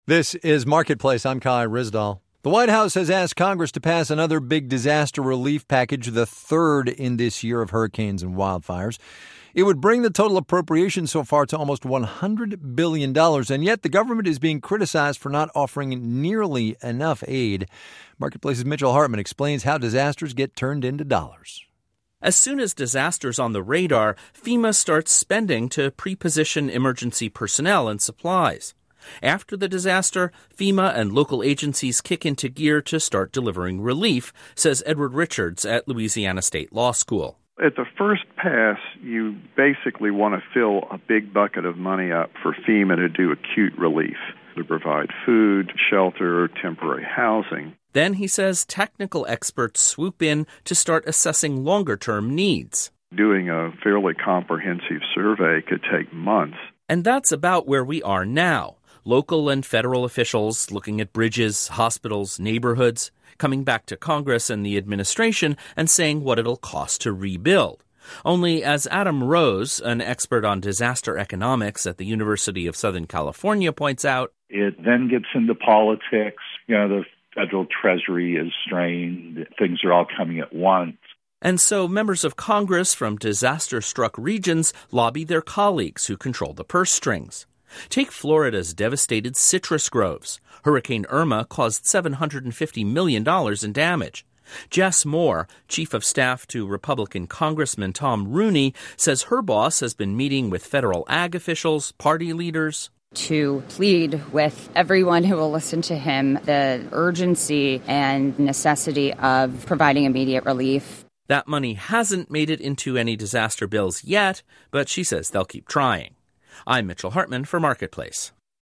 This is Marketplace. I'm Kai Ryssdal. The White House has asked Congress to pass another big disaster relief package, the third in this year of hurricanes and wildfires. It would bring the total appropriation so far to almost $100 billion, and yet the government is being criticized for not offering nearly enough aid. Marketplace's Mitchell Hartman explains how disasters get turned into dollars. As soon as disaster's on the radar, FEMA starts spending to pre-position emergency personnel and supplies. After the disaster, FEMA and local agencies kick into gear to start delivering relief, says Edward Richards at Louisiana State Law School. At the first pass, you basically want to fill a big bucket of money up for FEMA to do acute relief, to provide food, shelter, temporary housing. Then, he says, technical experts swoop in to start assessing longer-term needs. Doing a fairly comprehensive survey could take months. And that's about where we are now. Local and federal officials looking at bridges, hospitals, neighborhoods, coming back to Congress and the administration and saying what it'll cost to rebuild. Only, as Adam Rose, an expert on disaster economics at the University of Southern California, points out, it then gets into politics. The federal treasury is strained. Things are all coming at once. And so members of Congress from disaster-struck regions lobby their colleagues who control the purse strings. Take Florida's devastated citrus groves. Hurricane Irma caused $750 million in damage. Jess Moore, chief of staff to Republican Congressman Tom Rooney, says her boss has been meeting with federal ag officials, party leaders, to plead with everyone who will listen to him the urgency and necessity of providing immediate relief. That money hasn't made it into any disaster bills yet, but she says they'll keep trying. I'm Mitchell Hartman for Marketplace.